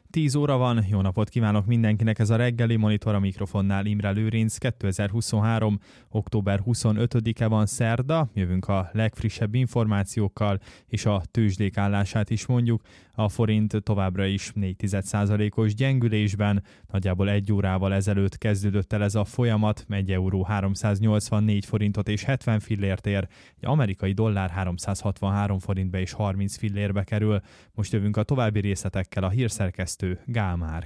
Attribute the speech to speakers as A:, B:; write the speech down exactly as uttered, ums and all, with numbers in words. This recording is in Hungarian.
A: tíz óra van, jó napot kívánok mindenkinek, ez a reggeli Monitor, a mikrofonnál Imre Lőrinc. kétezer-huszonhárom. október huszonötödike van, szerda, jövünk a legfrissebb információkkal, és a tőzsdék állását is mondjuk. A forint továbbra is négy egész egy százalékos gyengülésben, nagyjából egy órával ezelőtt kezdődött el ez a folyamat, egy euró háromszáznyolcvannégy forintot és hetven fillért ér, egy amerikai dollár háromszázhatvanhárom forintba és harminc fillérbe kerül. Most jövünk a további részletekkel, a hírszerkesztő Gál Márk.